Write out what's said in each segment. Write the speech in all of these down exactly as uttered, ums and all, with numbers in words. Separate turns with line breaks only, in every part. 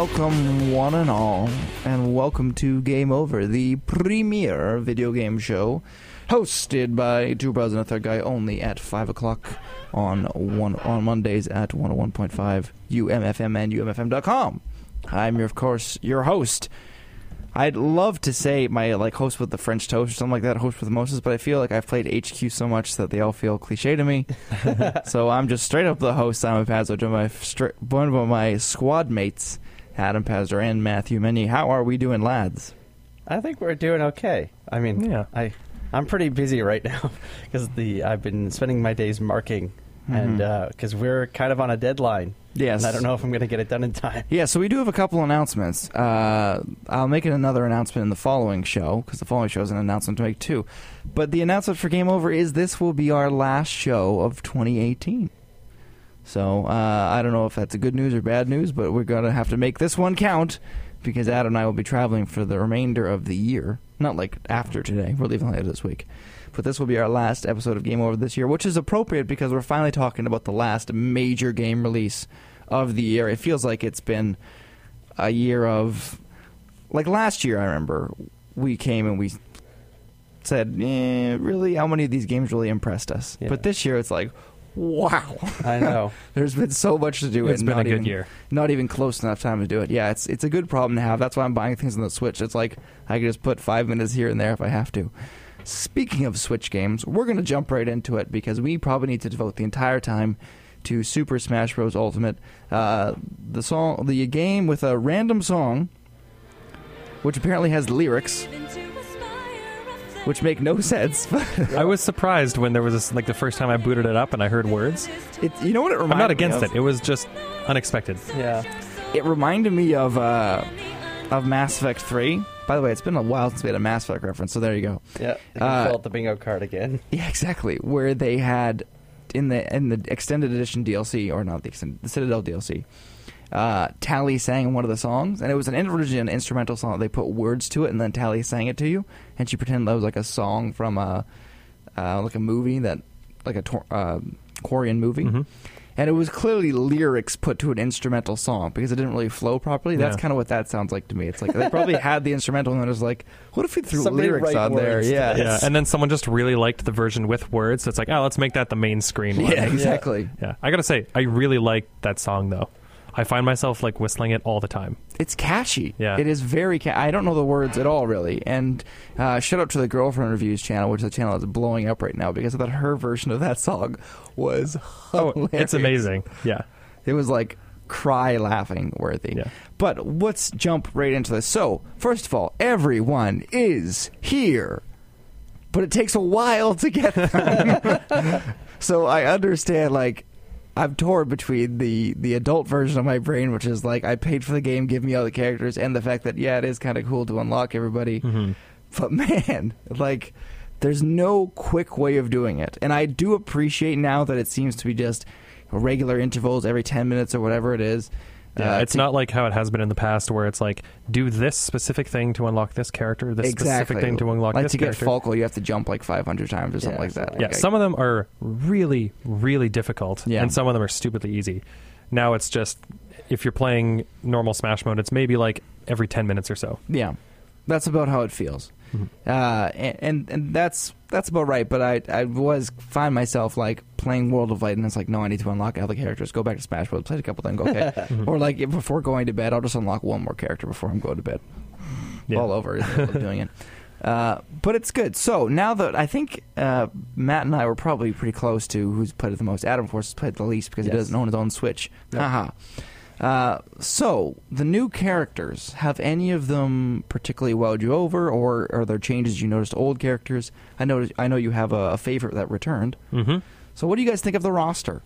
Welcome, one and all, and welcome to Game Over, the premier video game show, hosted by two brothers and a third guy, only at five o'clock on one on Mondays at one oh one point five U M F M and U M F M dot com. I'm, your, of course, your host. I'd love to say my like host with the French toast or something like that, host with Moses, but I feel like I've played H Q so much that they all feel cliche to me. So I'm just straight up the host, Simon Pazzo, joined by stra- one of my squad mates, Adam Pazder and Matthew Meny. How are we doing, lads?
I think we're doing okay. I mean, yeah. I, I'm pretty busy right now because the I've been spending my days marking, mm-hmm. and because uh, we're kind of on a deadline.
Yes.
And I don't know if I'm going to get it done in time.
Yeah, so we do have a couple announcements. Uh, I'll make another announcement in the following show, because the following show is an announcement to make too. But the announcement for Game Over is this will be our last show of twenty eighteen. So uh, I don't know if that's good news or bad news, but we're going to have to make this one count, because Adam and I will be traveling for the remainder of the year. Not like after today. We're leaving later this week. But this will be our last episode of Game Over this year, which is appropriate because we're finally talking about the last major game release of the year. It feels like it's been a year of... Like last year, I remember, we came and we said, eh, really, how many of these games really impressed us? Yeah. But this year, it's like, wow.
I know.
There's been so much to do.
It's
and
been
not
a good
even,
year. Not
even close enough time to do it. Yeah, it's it's a good problem to have. That's why I'm buying things on the Switch. It's like, I can just put five minutes here and there if I have to. Speaking of Switch games, we're going to jump right into it because we probably need to devote the entire time to Super Smash Bros. Ultimate, uh, the song, the game with a random song, which apparently has lyrics, which make no sense.
I was surprised when there was this, like the first time I booted it up and I heard words.
It, you know what it reminded me of?
I'm not against it. It was just unexpected.
Yeah,
it reminded me of uh, of Mass Effect three. By the way, it's been a while since we had a Mass Effect reference, so there you go.
Yeah, you
uh,
fill out the bingo card again.
Yeah, exactly. Where they had in the in the extended edition D L C, or not the extended, the Citadel D L C, uh, Tally sang one of the songs, and it was an originally an instrumental song. They put words to it, and then Tally sang it to you, and she pretended that was like a song from a uh, like a movie that like a tor- uh, Korean movie. Mm-hmm. And it was clearly lyrics put to an instrumental song because it didn't really flow properly. That's yeah. kind of what that sounds like to me. It's like they probably had the instrumental and it was like, what if we threw
Somebody
lyrics on there? Yeah.
yeah. And then someone just really liked the version with words. So it's like, oh, let's make that the main screen one.
Yeah, exactly.
Yeah. yeah. I got to say, I really like that song, though. I find myself like whistling it all the time.
It's catchy.
Yeah.
It is very catchy. I don't know the words at all, really. And uh, shout out to the Girlfriend Reviews channel, which is a channel that's blowing up right now because I thought her version of that song was hilarious.
Oh, it's amazing. Yeah.
It was like cry laughing worthy.
Yeah.
But let's jump right into this. So, first of all, everyone is here. But it takes a while to get them. So I understand, like, I'm torn between the, the adult version of my brain, which is like, I paid for the game, give me all the characters, and the fact that, yeah, it is kind of cool to unlock everybody. Mm-hmm. But man, like, there's no quick way of doing it. And I do appreciate now that it seems to be just regular intervals every ten minutes or whatever it is.
Yeah,
uh,
it's
to,
not like how it has been in the past where it's like, do this specific thing to unlock this character, this
exactly.
specific thing to unlock
like
this
to
character.
Like to get Falco, you have to jump like five hundred times or something
yeah,
like that.
Yeah,
like,
some of them are really, really difficult,
yeah.
and some of them are stupidly easy. Now it's just, if you're playing normal Smash mode, it's maybe like every ten minutes or so.
Yeah, that's about how it feels. Mm-hmm. Uh, and, and and that's that's about right. But I I was find myself like playing World of Light, and it's like, no, I need to unlock all the characters. Go back to Smash Bros. Play a couple, then go okay. mm-hmm. Or like before going to bed, I'll just unlock one more character before I'm going to bed. Yeah. All over doing it. Uh, but it's good. So now that I think uh, Matt and I were probably pretty close to who's played it the most. Adam, of course, has played it the least because yes. he doesn't own his own Switch. Yep. Haha. Uh, so, the new characters, have any of them particularly wowed you over, or are there changes you noticed to old characters? I know I know you have a, a favorite that returned.
Mm-hmm.
So what do you guys think of the roster?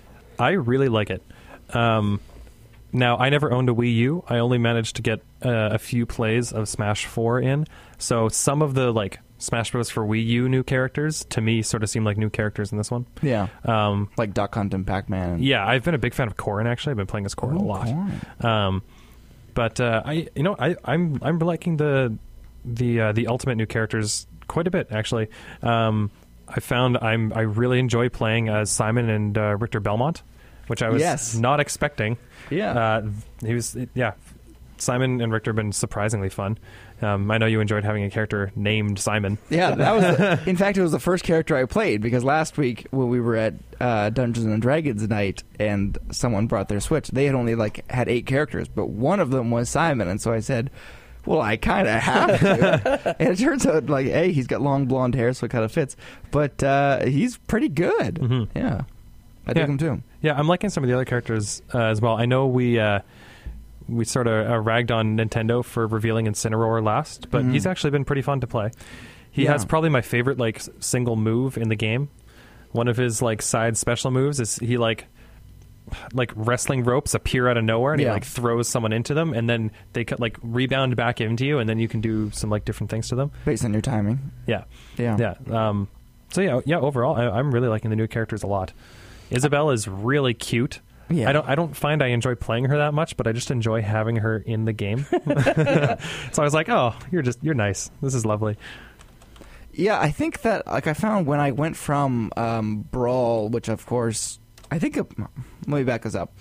I really like it. Um, now, I never owned a Wii U. I only managed to get uh, a few plays of Smash four in. So some of the, like, Smash Bros. For Wii U new characters, to me, sort of seem like new characters in this one.
Yeah.
Um,
like Duck Hunt and Pac-Man.
Yeah, I've been a big fan of Corrin, actually. I've been playing as Corrin
oh,
a lot.
Corrin.
Um, but uh, I, you know, I, I'm I'm liking the the uh, the ultimate new characters quite a bit, actually. Um, I found I'm I really enjoy playing as Simon and uh, Richter Belmont, which I was
yes.
not expecting.
Yeah.
Uh, he was, yeah. Simon and Richter have been surprisingly fun. Um, I know you enjoyed having a character named Simon.
Yeah, that was. The, in fact, it was the first character I played because last week when we were at uh, Dungeons and Dragons night and someone brought their Switch, they had only like had eight characters, but one of them was Simon, and so I said, "Well, I kind of have to." And it turns out, like, hey, he's got long blonde hair, so it kind of fits. But uh, he's pretty good.
Mm-hmm.
Yeah, I
yeah.
dig him too.
Yeah, I'm liking some of the other characters uh, as well. I know we. Uh, We sort of uh, ragged on Nintendo for revealing Incineroar last, but mm-hmm. he's actually been pretty fun to play. He yeah. has probably my favorite like single move in the game. One of his like side special moves is he like like wrestling ropes appear out of nowhere, and yeah. he like throws someone into them, and then they like rebound back into you, and then you can do some like different things to them
based on your timing.
Yeah,
yeah,
yeah. Um, so yeah, yeah. Overall, I, I'm really liking the new characters a lot. Isabelle is really cute. Yeah. I don't. I don't find I enjoy playing her that much, but I just enjoy having her in the game. So I was like, "Oh, you're just you're nice. This is lovely."
Yeah, I think that like I found when I went from um, Brawl, which of course I think. Uh, let me back us up.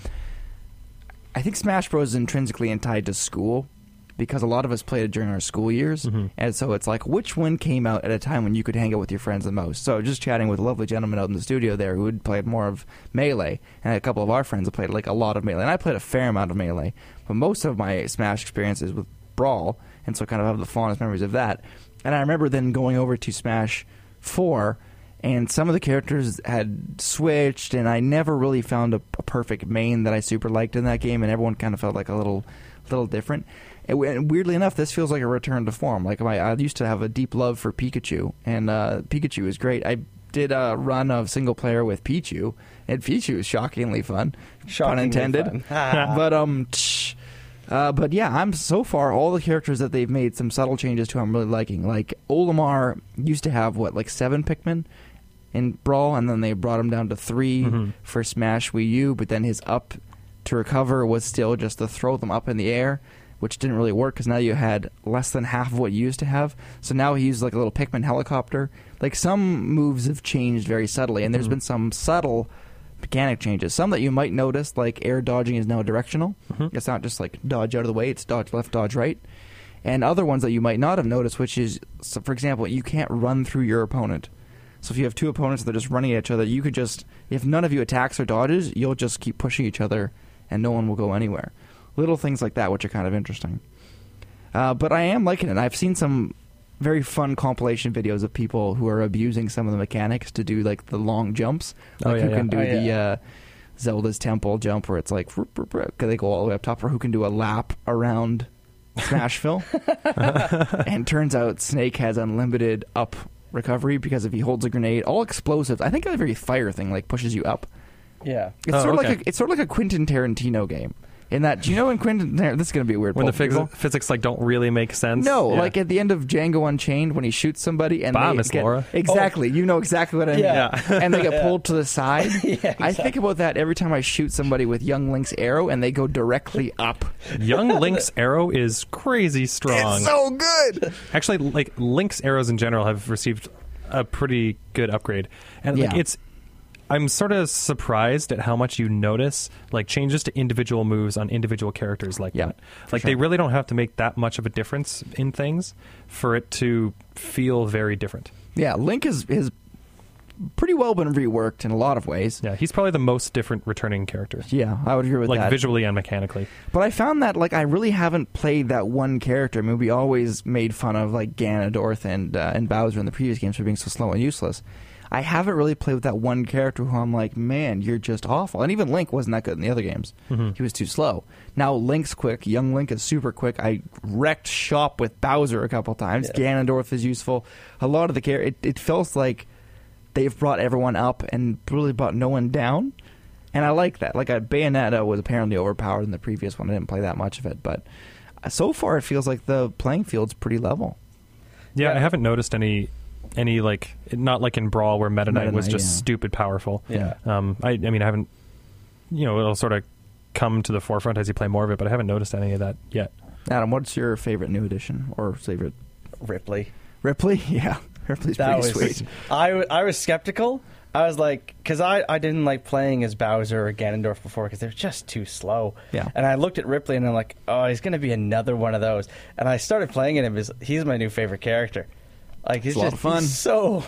I think Smash Bros is intrinsically tied to school because a lot of us played it during our school years, mm-hmm. and so it's like which one came out at a time when you could hang out with your friends the most. So just chatting with a lovely gentleman out in the studio there who had played more of Melee, and a couple of our friends have played like a lot of Melee, and I played a fair amount of Melee, but most of my Smash experiences with Brawl, and so I kind of have the fondest memories of that. And I remember then going over to Smash four, and some of the characters had switched, and I never really found a, a perfect main that I super liked in that game, and everyone kind of felt like a little, little different. And weirdly enough, this feels like a return to form. Like my, I used to have a deep love for Pikachu, and uh, Pikachu is great. I did a run of single player with Pichu, and Pichu is shockingly fun,
shockingly
pun intended.
Fun.
but um, tsh, uh, but yeah, I'm so far all the characters that they've made some subtle changes to. I'm really liking. Like Olimar used to have what like seven Pikmin in Brawl, and then they brought him down to three mm-hmm. for Smash Wii U. But then his up to recover was still just to throw them up in the air, which didn't really work because now you had less than half of what you used to have. So now he uses like a little Pikmin helicopter. Like some moves have changed very subtly, and there's mm-hmm. been some subtle mechanic changes. Some that you might notice, like air dodging is now directional. Mm-hmm. It's not just like dodge out of the way, it's dodge left, dodge right. And other ones that you might not have noticed, which is, so for example, you can't run through your opponent. So if you have two opponents that are just running at each other, you could just, if none of you attacks or dodges, you'll just keep pushing each other and no one will go anywhere. Little things like that, which are kind of interesting. Uh, but I am liking it. I've seen some very fun compilation videos of people who are abusing some of the mechanics to do like the long jumps. Like
oh, yeah,
who
yeah.
can do
oh,
the
yeah.
uh, Zelda's Temple jump where it's like they go all the way up top, or who can do a lap around Smashville. And turns out Snake has unlimited up recovery because if he holds a grenade, all explosives, I think every fire thing like pushes you up.
Yeah.
It's
oh,
sort of
okay.
like a, it's sort of like a Quentin Tarantino game. In that, do you know in Quentin, this is going to be a weird
when the
phys-
physics like don't really make sense?
No,
yeah.
like at the end of Django Unchained when he shoots somebody and
bah,
they
Miss
get,
Laura.
Exactly, oh. You know exactly what I mean.
Yeah.
And they get pulled to the side.
Yeah, exactly.
I think about that every time I shoot somebody with Young Link's arrow and they go directly up.
Young Link's arrow is crazy strong.
It's so good.
Actually, like Link's arrows in general have received a pretty good upgrade, and like,
yeah.
it's. I'm sort of surprised at how much you notice like changes to individual moves on individual characters like
yeah,
that. Like
sure.
they really don't have to make that much of a difference in things for it to feel very different.
Yeah, Link is is pretty well been reworked in a lot of ways.
Yeah, he's probably the most different returning character.
Yeah, I would agree with
like
that.
Like visually and mechanically.
But I found that like I really haven't played that one character. I mean, we always made fun of like Ganondorf and uh, and Bowser in the previous games for being so slow and useless. I haven't really played with that one character who I'm like, man, you're just awful. And even Link wasn't that good in the other games. Mm-hmm. He was too slow. Now Link's quick. Young Link is super quick. I wrecked shop with Bowser a couple times. Yeah. Ganondorf is useful. A lot of the characters, it, it feels like they've brought everyone up and really brought no one down. And I like that. Like, a Bayonetta was apparently overpowered in the previous one. I didn't play that much of it. But so far, it feels like the playing field's pretty level.
Yeah,
Yeah.
I haven't noticed any... Any like not like in Brawl where Meta Knight
Meta
was
Knight,
just
yeah.
stupid powerful.
Yeah.
Um. I. I mean, I haven't. You know, it'll sort of come to the forefront as you play more of it, but I haven't noticed any of that yet.
Adam, what's your favorite new edition or favorite?
Ripley.
Ripley? Yeah, Ripley's
That
pretty
was,
sweet.
I, w- I was skeptical I was like, because I, I didn't like playing as Bowser or Ganondorf before because they're just too slow.
Yeah.
And I looked at Ripley and I'm like, oh, he's going to be another one of those. And I started playing him. He's, he's my new favorite character. Like he's
It's a lot
just
of fun.
he's so.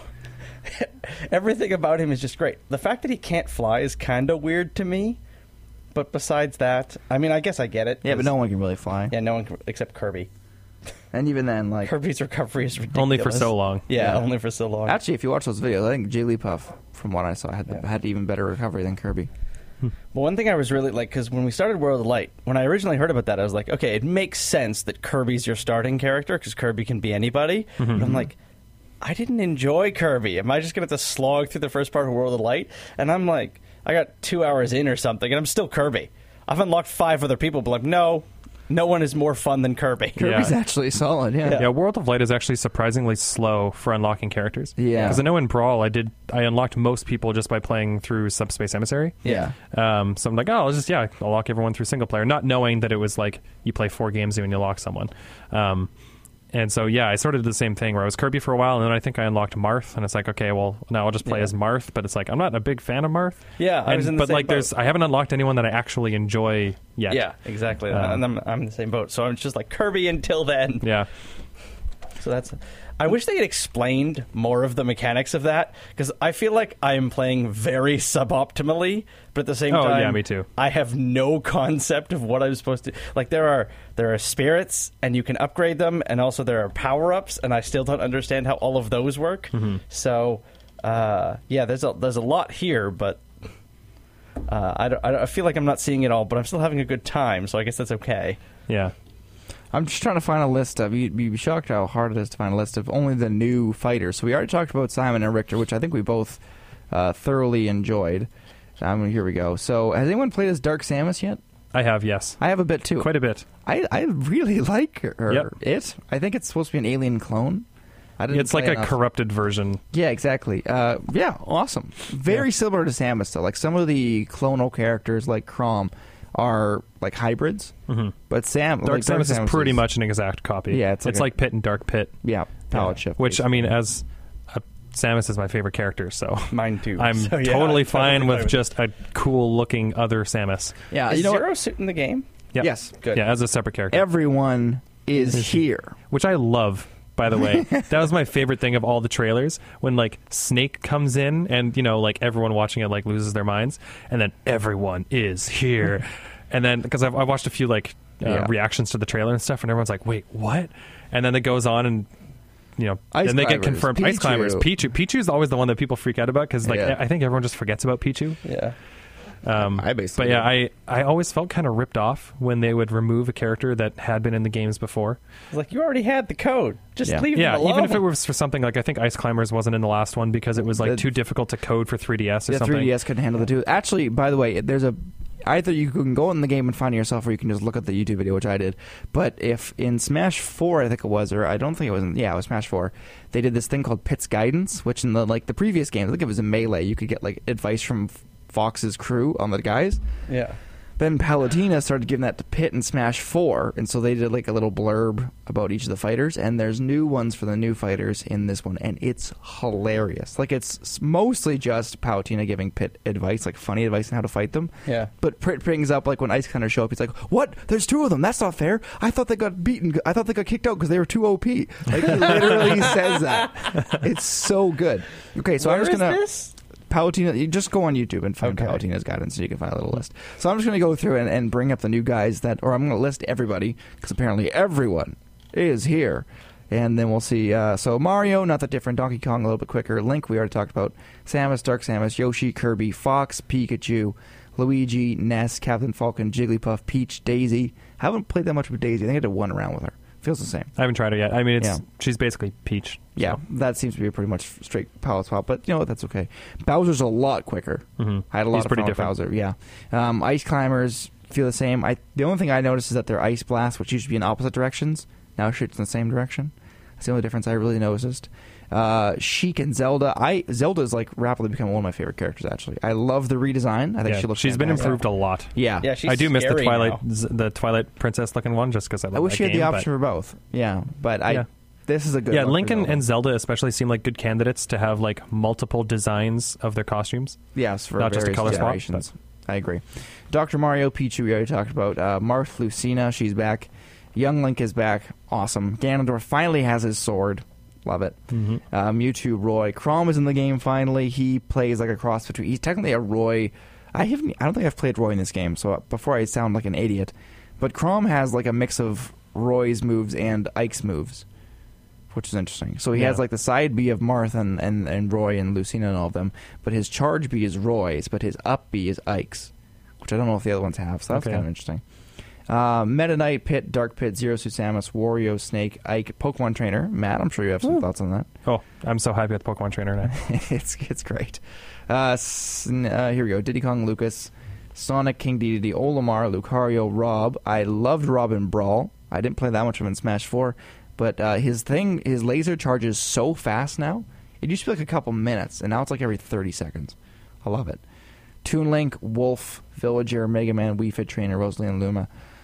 Everything about him is just great. The fact that he can't fly is kind of weird to me. But besides that, I mean, I guess I get it.
Yeah, but no one can really fly.
Yeah, no one can, except Kirby.
And even then, like...
Kirby's recovery is ridiculous.
Only for so long.
Yeah,
Yeah.
only for so long.
Actually, if you watch those videos, I think Jigglypuff, from what I saw, had,
Yeah.
had even better recovery than Kirby.
Well, one thing I was really like, because when we started World of Light, when I originally heard about that, I was like, okay, it makes sense that Kirby's your starting character because Kirby can be anybody.
Mm-hmm.
But I'm like, I didn't enjoy Kirby. Am I just going to have to slog through the first part of World of Light? And I'm like, I got two hours in or something, and I'm still Kirby. I've unlocked five other people, but like, no, no one is more fun than Kirby.
Kirby's
Yeah.
actually solid, yeah.
Yeah.
Yeah, World of Light is actually surprisingly slow for unlocking characters.
Yeah.
Because I know in Brawl, I did I unlocked most people just by playing through Subspace Emissary.
Yeah.
Um, so I'm like, oh, I'll just yeah, I'll lock everyone through single player, not knowing that it was like you play four games and you lock someone. Um, and so yeah, I sort of did the same thing where I was Kirby for a while, and then I think I unlocked Marth, and it's like, okay, well now I'll just play
Yeah.
as Marth, but it's like I'm not a big fan of Marth.
Yeah, I
And-
was in the
but
same
like
boat.
there's I haven't unlocked anyone that I actually enjoy yet.
Yeah, exactly.
Um,
and I'm, I'm in the same boat. So I'm just like Kirby until then.
Yeah.
So that's. I wish they had explained more of the mechanics of that because I feel like I am playing very suboptimally, but at the same
Oh,
time,
yeah, me too.
I have no concept of what I'm supposed to. Like there are there are spirits and you can upgrade them, and also there are power ups, and I still don't understand how all of those work.
Mm-hmm.
So uh, yeah, there's a there's a lot here, but. Uh, I, don't, I, don't, I feel like I'm not seeing it all, but I'm still having a good time, so I guess that's okay.
Yeah.
I'm just trying to find a list of... You'd be shocked how hard it is to find a list of only the new fighters. So we already talked about Simon and Richter, which I think we both uh, thoroughly enjoyed. Um, here we go. So has anyone played as Dark Samus yet?
I have, yes.
I have a bit too.
Quite a bit.
I, I really like her.
Yep.
It. I think it's supposed to be an alien clone. I didn't
It's like
play
a
enough.
corrupted version.
Yeah, exactly. Uh, yeah, awesome. Very
Yeah.
similar to Samus, though. Like some of the clonal characters, like Chrom, are like hybrids.
Mhm.
But Sam,
Dark
like,
Samus is pretty much an exact copy.
Yeah, it's like a-
like Pit and Dark Pit.
yeah, palette
Yeah.
shift.
Which, I mean, as uh, Samus is my favorite character, so
Mine too.
I'm
So, yeah,
totally
I'm
fine
totally
with just a cool-looking other Samus.
yeah,
Is
you know
Zero
what?
Suit in the game?
Yeah.
Yes,
Good.
Yeah, as a separate character.
everyone is here.
Which I love, by the way. That was my favorite thing of all the trailers, when like Snake comes in and, you know, like everyone watching it like loses their minds, and then everyone is here. And then, because I've, I've watched a few like uh,
Yeah.
reactions to the trailer and stuff, and everyone's like, wait, what? And then it goes on and, you know,
Ice
then they get
climbers,
confirmed. Ice
Pichu.
climbers, Pichu. Pichu's always the one that people freak out about, because like
Yeah.
I think everyone just forgets about Pichu.
Yeah.
Um,
I basically
but yeah,
did.
I, I always felt kind of ripped off when they would remove a character that had been in the games before.
It's like, you already had the code. Just
Yeah.
leave
Yeah,
it alone.
even if it was for something like, I think Ice Climbers wasn't in the last one because it was like
The-
too difficult to code for three D S or
Yeah,
something.
three D S couldn't handle the two. Actually, by the way, there's a either you can go in the game and find it yourself, or you can just look at the YouTube video, which I did. But if in Smash Four, I think it was, or I don't think it was, in, yeah, it was Smash Four. They did this thing called Pit's Guidance, which in the like the previous games, I think it was in Melee, you could get like advice from Fox's crew on the guys.
Yeah.
Then Palutena started giving that to Pit in Smash four, and so they did like a little blurb about each of the fighters, and there's new ones for the new fighters in this one, and it's hilarious. Like, it's mostly just Palutena giving Pit advice, like funny advice on how to fight them.
Yeah.
But Pit brings up, like, when Ice Climbers show up, he's like, what? There's two of them. That's not fair. I thought they got beaten. I thought they got kicked out because they were too O P. Like, he literally says that. It's so good. Okay, so
Where
I'm just
is
going to...
this?
Palutina, you just go on YouTube and find
Okay.
Palutina's guidance, so you can find a little list. So I'm just going to go through and, and bring up the new guys that, or I'm going to list everybody, because apparently everyone is here. And then we'll see. Uh, so Mario, not that different. Donkey Kong, a little bit quicker. Link, we already talked about. Samus, Dark Samus, Yoshi, Kirby, Fox, Pikachu, Luigi, Ness, Captain Falcon, Jigglypuff, Peach, Daisy. Haven't played that much with Daisy. I think I did one round with her. Feels the same.
I haven't tried it yet. I mean, it's
Yeah.
she's basically Peach.
Yeah,
so.
that seems to be a pretty much straight palette swap, but you know what? That's okay. Bowser's a lot quicker.
Mhm.
I had a lot
He's
of
pretty
fun with
different.
Bowser. Yeah, um, Ice Climbers feel the same. I the only thing I noticed is that their Ice Blast, which used to be in opposite directions, now shoots in the same direction. That's the only difference I really noticed. Uh, Sheik and Zelda. I Zelda is like rapidly becoming one of my favorite characters. Actually, I love the redesign. I think
Yeah,
she looks.
she's been
fantastic.
improved a lot.
Yeah,
Yeah, she's
I do miss the
scary
Twilight,
now.
z- the Twilight Princess looking one, just because I love
I wish
that
she had
game,
the
but-
option for both. Yeah, but I.
Yeah.
This is a good
Yeah,
one for
Link and,
Zelda.
and Zelda especially seem like good candidates to have like multiple designs of their costumes.
Yes, for
not just a
various
color swap,
generations. I agree. Doctor Mario, Pichu, we already talked about. Uh, Marth, Lucina, she's back. Young Link is back. Awesome. Ganondorf finally has his sword. Love it.
Mm-hmm.
Uh, Mewtwo, Roy. Chrom is in the game finally. He plays like a cross between... He's technically a Roy... I haven't. I don't think I've played Roy in this game, so before I sound like an idiot. But Chrom has like a mix of Roy's moves and Ike's moves, which is interesting. So he
Yeah.
has like the side B of Marth and, and, and Roy and Lucina and all of them, but his charge B is Roy's, but his up B is Ike's, which I don't know if the other ones have, so that's
Okay.
kind of interesting. Uh, Meta Knight, Pit, Dark Pit, Zero Suit Samus, Wario, Snake, Ike, Pokemon Trainer. Matt, I'm sure you have some
Ooh.
thoughts on that.
Oh, I'm so happy with Pokemon Trainer now.
it's it's great. Uh, s- uh, here we go. Diddy Kong, Lucas, Sonic, King Dedede, Olimar, Lucario, Rob. I loved Rob in Brawl. I didn't play that much of him in Smash four, but uh, his thing, his laser charges so fast now. It used to be like a couple minutes, and now it's like every thirty seconds. I love it. Toon Link, Wolf, Villager, Mega Man, Wii Fit Trainer, Rosalie and Luma.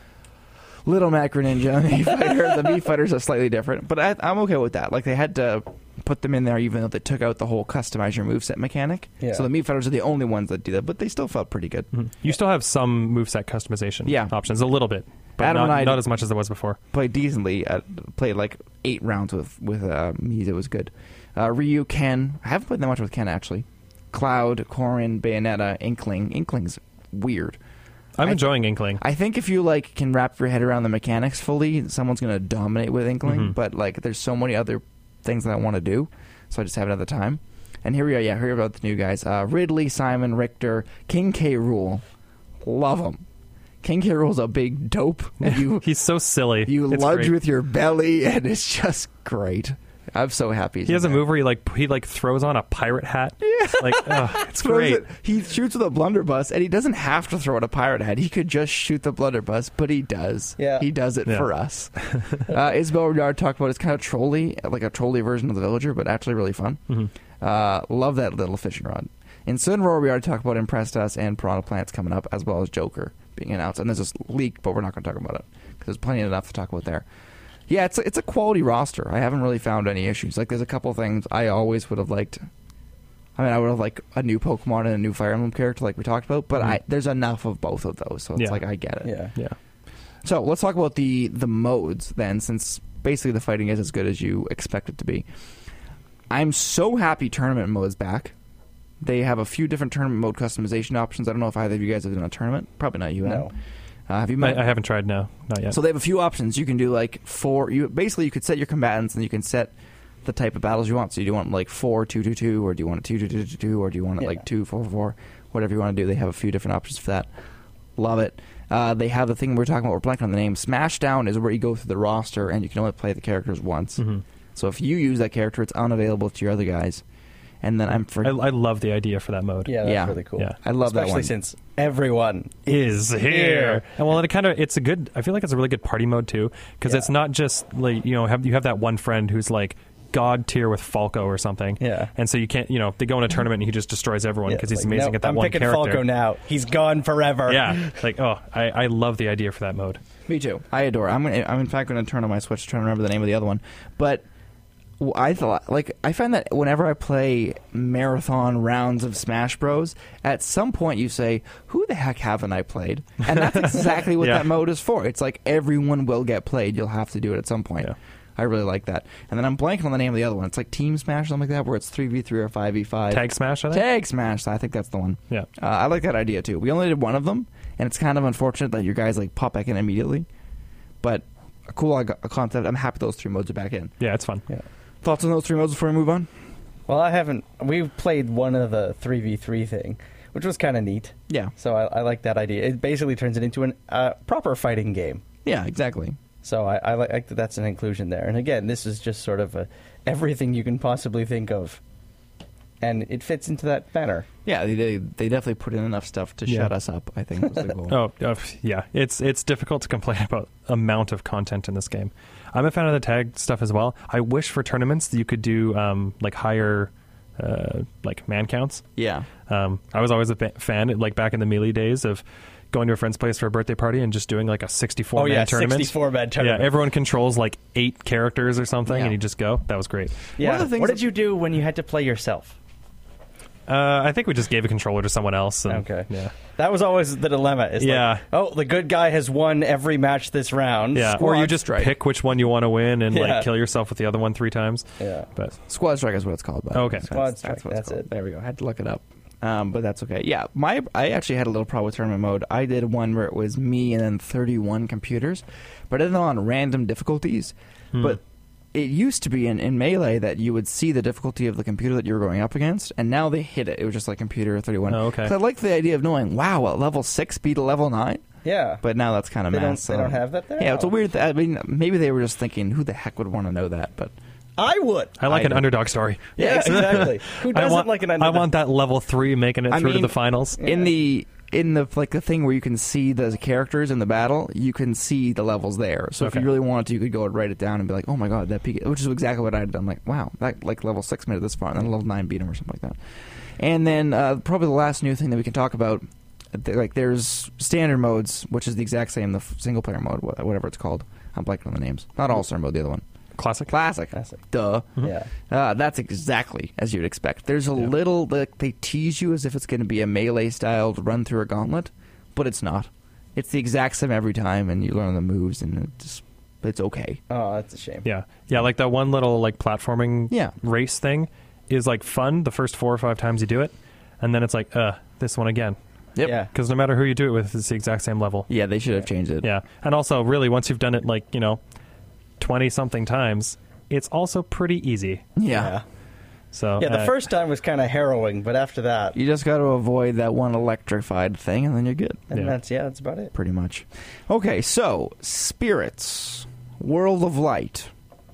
Little Macro Ninja, Mii Fighter. The Mii Fighters are slightly different, but I, I'm okay with that. Like, they had to put them in there even though they took out the whole customize your moveset mechanic.
Yeah.
So the Mii Fighters are the only ones that do that, but they still felt pretty good.
Mhm. You still have some moveset customization
Yeah.
options, a little bit, but
Adam
not,
and I
not
did-
as much as there was before.
Played decently. I played like eight rounds with, with uh, Mii. It was good. Uh, Ryu, Ken. I haven't played that much with Ken, actually. Cloud, Corrin, Bayonetta, Inkling. Inkling's weird.
I'm
I-
enjoying Inkling.
I think if you like can wrap your head around the mechanics fully, someone's going to dominate with Inkling.
Mhm.
But like, there's so many other things that I want to do, so I just haven't had the time. And here we are. Yeah, here about the new guys: uh, Ridley, Simon, Richter, King K. Rool. Love him. King K. Rool's a big dope. And you
He's so silly.
you
It's
lunge
great.
with your belly, and it's just great. I'm so happy. he's
He has
in
a
there.
move where he like he like throws on a pirate hat. Yeah. Like, oh, it's
Throws
great.
it- He shoots with a blunderbuss, and he doesn't have to throw at a pirate head. He could just shoot the blunderbuss, but he does.
Yeah.
He does it
Yeah.
for us. uh, Isabel Renard talked about it's kind of trolly, like a trolly version of the Villager, but actually really fun.
Mhm.
Uh, love that little fishing rod. In Sunroar, we already talked about Impressed Us and Piranha Plants coming up, as well as Joker being announced. And there's this leak, but we're not going to talk about it because there's plenty enough to talk about there. Yeah, it's a, it's a quality roster. I haven't really found any issues. Like, there's a couple things I always would have liked. I mean, I would have liked a new Pokemon and a new Fire Emblem character, like we talked about. But
Mhm.
I, there's enough of both of those, so it's
Yeah.
like I get it.
Yeah.
Yeah.
So let's talk about the the modes then, since basically the fighting is as good as you expect it to be. I'm so happy tournament mode's back. They have a few different tournament mode customization options. I don't know if either of you guys have done a tournament. Probably not you. Adam.
No.
Uh, have you?
I,
Met?
I haven't tried. No, not yet.
So they have a few options. You can do like four. You basically you could set your combatants and you can set the type of battles you want. So do you want like four, two, two, two, or do you want a two, two, two, two, two, or do you want it
Yeah.
like two, four, four, four, whatever you want to do. They have a few different options for that. Love it. Uh, they have the thing we we're talking about. We're blanking on the name. Smashdown is where you go through the roster and you can only play the characters once.
Mhm.
So if you use that character, it's unavailable to your other guys. And then I'm
I,
for
I love the idea for that mode.
Yeah, that's
Yeah.
really cool.
Yeah.
I love that
Especially
one.
since everyone
Is here.
here.
And well, it kind of it's a good. I feel like it's a really good party mode too, because
Yeah.
it's not just like you know have you have that one friend who's like god tier with Falco or something.
Yeah.
And so you can't you know they go in a tournament and he just destroys everyone
Yeah,
because
it's
he's
like,
amazing
no,
at that
I'm
one
picking
character.
Falco now. He's gone forever.
Yeah. Like oh, I, I love the idea for that mode.
Me too. I adore it. I'm gonna, I'm in fact going to turn on my Switch to try to remember the name of the other one. But w- I thought, like, I find that whenever I play marathon rounds of Smash Bros, at some point you say, "Who the heck haven't I played?" And that's exactly what
Yeah.
that mode is for. It's like everyone will get played. You'll have to do it at some point.
Yeah.
I really like that. And then I'm blanking on the name of the other one. It's like Team Smash, something like that, where it's three v three or five v five.
Tag Smash, I think.
Tag Smash. I think that's the one.
Yeah.
Uh, I like that idea too. We only did one of them, and it's kind of unfortunate that your guys like pop back in immediately. But a cool uh, concept. I'm happy those three modes are back in.
Yeah, it's fun.
Yeah.
Thoughts on those three modes before we move on?
Well, I haven't. We've played one of the three v three thing, which was kind of neat.
Yeah.
So I, I like that idea. It basically turns it into a uh, proper fighting game.
Yeah, exactly.
So I, I like like that that's an inclusion there. And again, this is just sort of a, everything you can possibly think of. And it fits into that banner.
Yeah, they they, they definitely put in enough stuff to
Yeah.
shut us up, I think was the goal.
Oh, uh, yeah. It's it's difficult to complain about amount of content in this game. I'm a fan of the tag stuff as well. I wish for tournaments that you could do um, like higher uh, like man counts.
Yeah.
Um, I was always a fa- fan, like back in the Melee days, of going to a friend's place for a birthday party and just doing like a sixty-four
Oh
man
yeah,
tournament.
sixty-four man tournament.
Yeah, everyone controls like eight characters or something,
Yeah.
and you just go. That was great.
Yeah.
One of the things
what
that-
did you do when you had to play yourself?
Uh, I think we just gave a controller to someone else. And,
Okay.
Yeah.
That was always the dilemma. Is
Yeah.
Like, oh, the good guy has won every match this round.
Yeah. Or you
Squad
just
strike.
pick which one you want to win and
Yeah.
like kill yourself with the other one three times.
Yeah.
But
Squad Strike is what it's called. By the way.
Okay.
That's-
Squad Strike,
That's, what it's
that's
called.
it.
There we go. I had to look it up. Um, but that's okay. Yeah, my I actually had a little problem with tournament mode. I did one where it was me and then thirty-one computers, but I did it on random difficulties.
Hmm.
But it used to be in, in Melee that you would see the difficulty of the computer that you were going up against, and now they hit it. It was just like computer thirty-one.
Oh, okay.
So I like the idea of knowing, wow, at level six beat a level nine.
Yeah.
But now that's kind of
They don't-
mass.
they
so-
don't have that there?
Yeah, it's a
Oh.
weird. Th- I mean, maybe they were just thinking, who the heck would want to know that? But
I would.
I like
I
an
don't-
underdog story.
Yeah, exactly. Who
I
doesn't
want,
like an
I
underdog?
want that level three making it
I
through
mean,
to the finals.
in the in the like the thing where you can see the characters in the battle, you can see the levels there. So if
Okay.
you really wanted to, you could go and write it down and be like, "Oh my god, that peak," which is exactly what I had done. Like, wow, that like level six made it this far, and then level nine beat him or something like that. And then uh, probably the last new thing that we can talk about, th- like there's standard modes, which is the exact same, the f- single player mode, wha- whatever it's called. I'm blanking on the names. Not All Star mode, the other one.
Classic.
Classic.
Classic.
Duh.
Yeah.
Uh, that's exactly as you'd expect. There's a
Yeah.
little, like, they tease you as if it's going to be a melee styled run through a gauntlet, but it's not. It's the exact same every time, and you learn the moves, and it just, it's okay.
Oh, that's a shame.
Yeah. Yeah, like that one little like platforming
Yeah.
race thing is like fun the first four or five times you do it, and then it's like, uh, this one again.
Yep.
Yeah.
Because no matter who you do it with, it's the exact same level.
Yeah, they should have changed it.
Yeah. And also, really, once you've done it like, you know, twenty-something times, it's also pretty easy.
Yeah.
So
Yeah, the
uh,
first time was kind of harrowing, but after that,
You just got to avoid that one electrified thing, and then you're good.
and
Yeah.
that's yeah, that's about it.
Pretty much. Okay, so, Spirits. World of Light.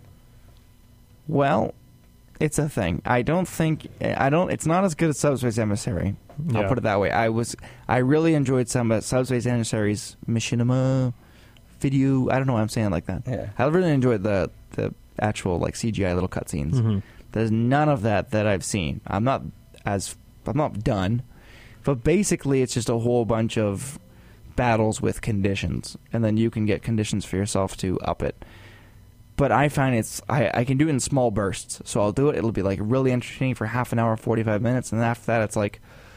Well, it's a thing. I don't think I don't. It's not as good as Subspace Emissary. I'll
Yeah.
put it that way. I was. I really enjoyed some of Subspace Emissary's machinima video. I don't know why I'm saying it like that.
Yeah.
I really enjoyed the the actual like C G I little cutscenes.
mhm.
There's none of that that I've seen. I'm not as I'm not done, but basically it's just a whole bunch of battles with conditions, and then you can get conditions for yourself to up it. But I find it's I, I can do it in small bursts, so I'll do it. It'll be like really entertaining for half an hour, forty-five minutes, and then after that it's like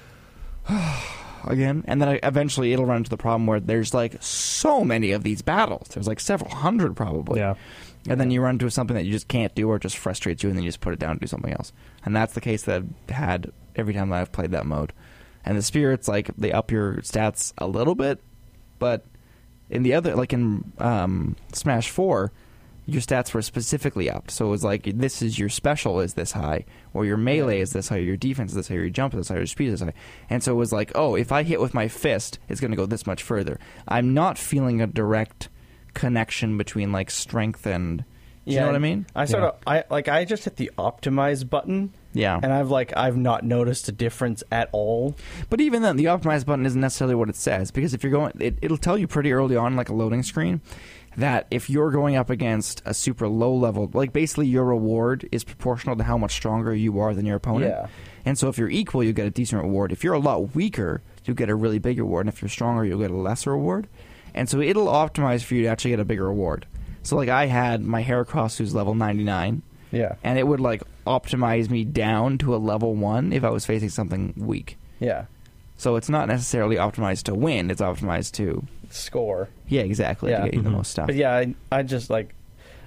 again, and then I, eventually it'll run into the problem where there's like so many of these battles. There's like several hundred probably.
Yeah.
And then you run into something that you just can't do or it just frustrates you, and then you just put it down and do something else. And that's the case that I've had every time that I've played that mode. And the spirits, like, they up your stats a little bit, but in the other, like in um, Smash four, your stats were specifically upped. So it was like, this is your special is this high, or your melee is this high, or your defense is this high, or your jump is this high, or your speed is this high. And so it was like, oh, if I hit with my fist, it's going to go this much further. I'm not feeling a direct connection between like strength and do you know what I mean?
I sort
Yeah.
of I like I just hit the optimize button,
Yeah.
and I've like I've not noticed a difference at all.
But even then, the optimize button isn't necessarily what it says, because if you're going, it, it'll tell you pretty early on, like a loading screen, that if you're going up against a super low level, like basically your reward is proportional to how much stronger you are than your opponent.
Yeah.
And so if you're equal, you get a decent reward. If you're a lot weaker, you get a really big reward. And if you're stronger, you'll get a lesser reward. And so it'll optimize for you to actually get a bigger reward. So like I had my Heracross who's level ninety-nine.
Yeah.
And it would like optimize me down to a level one if I was facing something weak.
Yeah.
So it's not necessarily optimized to win; it's optimized to
Score.
yeah, exactly
Yeah.
to get you the
Mhm.
most stuff.
But yeah, I, I just like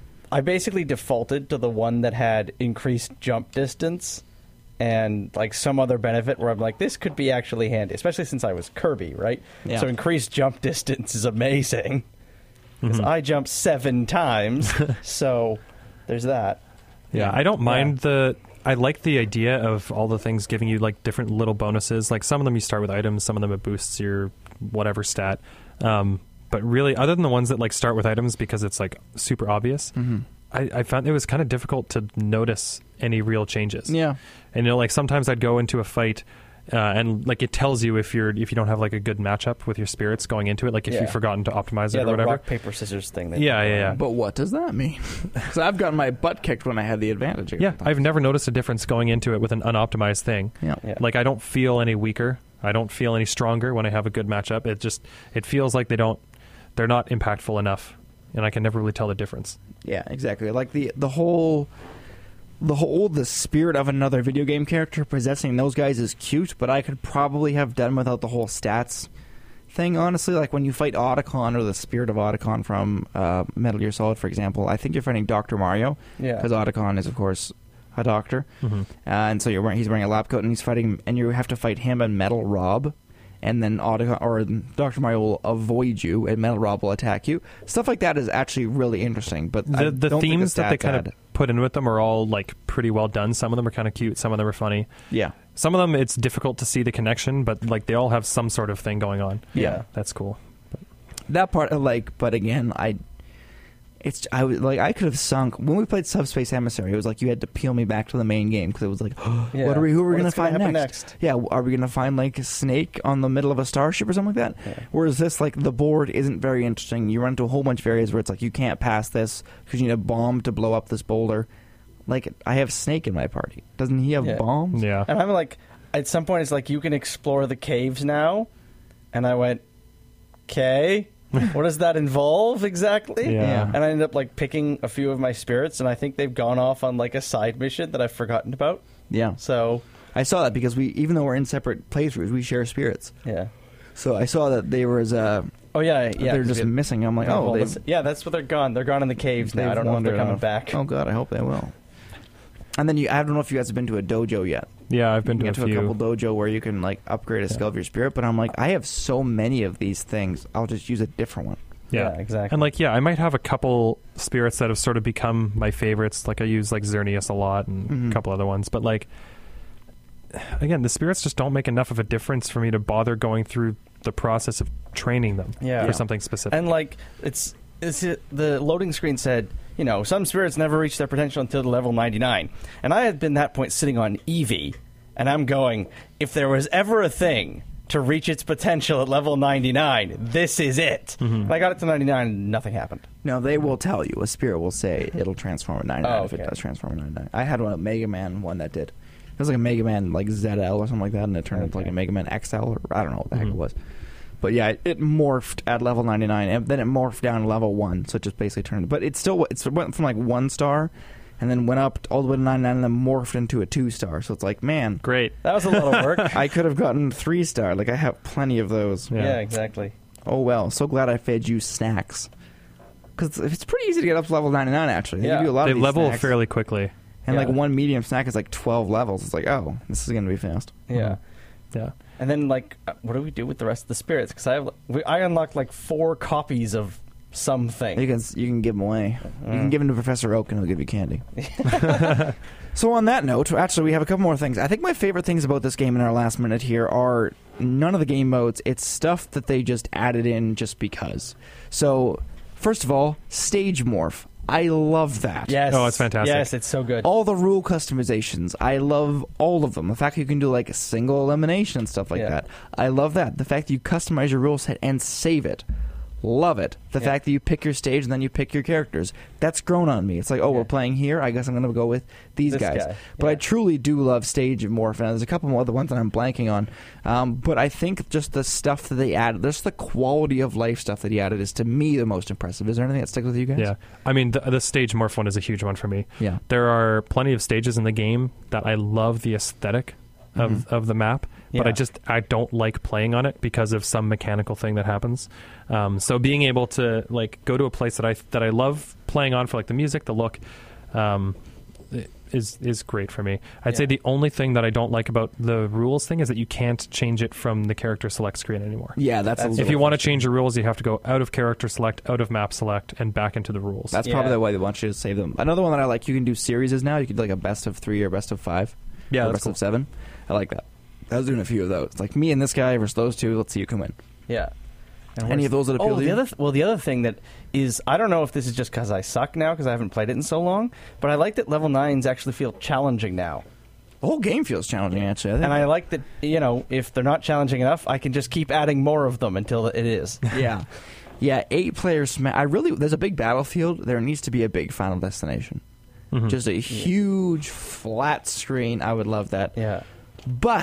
I basically defaulted to the one that had increased jump distance and like some other benefit where I'm like, this could be actually handy, especially since I was Kirby, right?
Yeah.
So increased jump distance is amazing because I jumped seven times, so there's that.
Yeah, I don't mind the. I like the idea of all the things giving you like different little bonuses. Like some of them you start with items, some of them it boosts your whatever stat. Um, but really, other than the ones that like start with items because it's like super obvious,
Mhm.
I, I found it was kind of difficult to notice any real changes.
Yeah,
And you know, like sometimes I'd go into a fight. Uh, and like it tells you if you're if you don't have like a good matchup with your spirits going into it, like if
Yeah.
you've forgotten to optimize
Yeah,
it or
the
whatever.
rock paper scissors thing. That
Yeah, yeah, yeah.
but what does that mean? Because I've gotten my butt kicked when I had the advantage.
Yeah, I've never noticed a difference going into it with an unoptimized thing.
Yeah.
Yeah.
Like I don't feel any weaker I don't feel any stronger when I have a good matchup. It just it feels like they don't they're not impactful enough, and I can never really tell the difference.
Yeah, exactly. Like the the whole the whole the spirit of another video game character possessing those guys is cute, but I could probably have done without the whole stats thing, honestly. Like when you fight Otacon or the spirit of Otacon from uh, Metal Gear Solid, for example, I think you're fighting Doctor Mario,
Yeah.
because Otacon is, of course, a doctor,
Mm-hmm.
uh, and so you're wearing, he's wearing a lab coat, and he's fighting, and you have to fight him and Metal Rob, and then Otacon or Doctor Mario will avoid you, and Metal Rob will attack you. Stuff like that is actually really interesting. But I
The, the
don't think
themes that they
stats
kind
add.
of put in with them are all like pretty well done. Some of them are kind of cute. Some of them are funny.
yeah.
Some of them it's difficult to see the connection, but like they all have some sort of thing going on.
Yeah.
That's cool.
That part, I like, but again, I, it's I was like I could have sunk when we played Subspace Emissary. It was like you had to peel me back to the main game because it was like,
Yeah.
what are we? Who are we
What's
going to
gonna
find
happen
next?
next?
Yeah, are we going to find like a snake on the middle of a starship or something like that?
Yeah.
Whereas this, like, the board isn't very interesting. You run into a whole bunch of areas where it's like you can't pass this because you need a bomb to blow up this boulder. Like, I have Snake in my party. Doesn't he have
Yeah.
bombs?
Yeah.
And I'm like, at some point, it's like, you can explore the caves now. And I went, okay, what does that involve exactly?
Yeah.
Yeah.
And I ended up, like, picking a few of my spirits, and I think they've gone off on, like, a side mission that I've forgotten about.
Yeah.
So,
I saw that because we, even though we're in separate playthroughs, we share spirits.
yeah.
So I saw that they were as uh,
Oh, yeah, yeah.
they're
'cause
just
we-
missing. I'm like,
Yeah,
oh,
well,
they've,
that's- yeah, that's what they're gone. They're gone in the caves now. I
they've
don't know if they're
wandered
coming
off.
back.
Oh god, I hope they will. And then you, I don't know if you guys have been to a dojo yet.
Yeah, I've been
You
to a
can get to a
few.
couple dojo where you can like upgrade a skill of your spirit. But I'm like, I have so many of these things. I'll just use a different one.
Yeah.
Yeah, exactly.
And like, yeah, I might have a couple spirits that have sort of become my favorites. Like I use like Xerneas a lot and
Mhm.
a couple other ones. But like, again, the spirits just don't make enough of a difference for me to bother going through the process of training them
Yeah.
for
Yeah.
something specific.
And like it's, it's it, the loading screen said, you know, some spirits never reach their potential until level ninety-nine. And I had been that point sitting on Eevee, and I'm going, if there was ever a thing to reach its potential at level ninety-nine, this is it.
Mm-hmm.
And I got it to ninety-nine, and nothing happened.
No, they will tell you. A spirit will say it'll transform at ninety-nine
Oh,
if it
okay.
does transform at ninety-nine. I had one, a Mega Man one that did. It was like a Mega Man like Z L or something like that, and it turned into like
Okay.
a Mega Man X L or I don't know what the heck
Mhm.
it was. But yeah, it, it morphed at level ninety-nine, and then it morphed down to level one, so it just basically turned. But it still it's, it went from like one star, and then went up all the way to ninety-nine, and then morphed into a two star. So it's like, man,
Great.
That was a lot of work.
I could have gotten three star. Like I have plenty of those.
Yeah.
yeah, exactly.
Oh well, so glad I fed you snacks. Because it's pretty easy to get up to level ninety-nine, actually. They
Yeah.
give you a lot
They
of these
level
snacks.
fairly quickly.
And like
Yeah.
one medium snack is like twelve levels. It's like, oh, this is going to be fast.
Yeah.
Yeah.
And then, like, uh, what do we do with the rest of the spirits? Because I have, we, I unlocked like four copies of something.
You can you can give them away. You can
Mm.
give them to Professor Oak and he'll give you candy. So on that note, actually, we have a couple more things. I think my favorite things about this game in our last minute here are none of the game modes. It's stuff that they just added in just because. So, first of all, stage morph. I love that.
Yes.
Oh, it's fantastic.
Yes, it's so good.
All the rule customizations, I love all of them. The fact that you can do like a single elimination and stuff like
Yeah.
that, I love that. The fact that you customize your rule set and save it, love it. The
Yeah.
fact that you pick your stage and then you pick your characters, that's grown on me. It's like, oh,
Yeah.
we're playing here, I guess I'm going to go with these
This
guys.
guy,
But I
yeah.
truly do love stage morph, and there's a couple more other ones that I'm blanking on. Um, but I think just the stuff that they added, just the quality of life stuff that he added is to me the most impressive. Is there anything that sticks with you guys?
Yeah. I mean, the, the stage morph one is a huge one for me.
Yeah.
There are plenty of stages in the game that I love the aesthetic of,
Mhm.
of the map, but
Yeah.
I just I don't like playing on it because of some mechanical thing that happens. Um, so being able to like go to a place that I that I love playing on for like the music, the look, um, is is great for me. I'd say
Yeah.
the only thing that I don't like about the rules thing is that you can't change it from the character select screen anymore.
Yeah, that's,
That's-
a
If
little
you want to change your rules, you have to go out of character select, out of map select, and back into the rules.
That's
Yeah.
probably the way they want you to save them. Another one that I like, you can do series now. You could do like a best of three or best of five.
Yeah,
or
that's
best
cool.
of seven. I like that. I was doing a few of those. Like me and this guy versus those two. Let's see who can win.
Yeah. And
Any
where's-
of those that appeal
oh,
to
the
you?
Other th- well, the other thing that is, I don't know if this is just because I suck now because I haven't played it in so long, but I like that level nines actually feel challenging now.
The whole game feels challenging, actually. I think.
And I like that, you know, if they're not challenging enough, I can just keep adding more of them until it is.
yeah, yeah. Eight players. Sma- I really. There's a big battlefield. There needs to be a big Final Destination.
Mhm.
Just a huge flat screen. I would love that.
Yeah.
But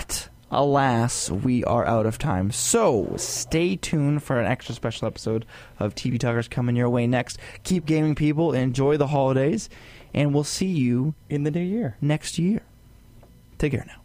alas, we are out of time. So stay tuned for an extra special episode of T V Talkers coming your way next. Keep gaming, people. Enjoy the holidays, and we'll see you
In the new year.
next year. Take care now.